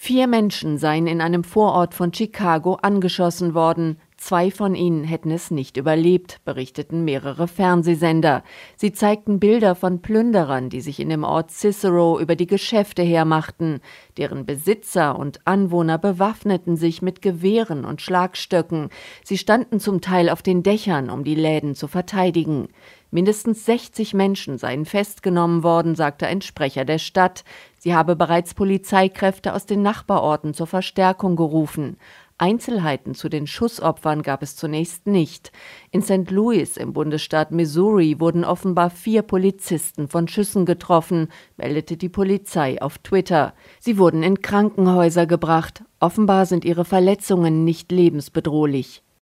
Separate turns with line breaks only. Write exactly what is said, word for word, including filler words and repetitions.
Vier Menschen seien in einem Vorort von Chicago angeschossen worden. Zwei von ihnen hätten es nicht überlebt, berichteten mehrere Fernsehsender. Sie zeigten Bilder von Plünderern, die sich in dem Ort Cicero über die Geschäfte hermachten. Deren Besitzer und Anwohner bewaffneten sich mit Gewehren und Schlagstöcken. Sie standen zum Teil auf den Dächern, um die Läden zu verteidigen. Mindestens sechzig Menschen seien festgenommen worden, sagte ein Sprecher der Stadt. Sie habe bereits Polizeikräfte aus den Nachbarorten zur Verstärkung gerufen. Einzelheiten zu den Schussopfern gab es zunächst nicht. In Sankt Louis im Bundesstaat Missouri wurden offenbar vier Polizisten von Schüssen getroffen, meldete die Polizei auf Twitter. Sie wurden in Krankenhäuser gebracht. Offenbar sind ihre Verletzungen nicht lebensbedrohlich.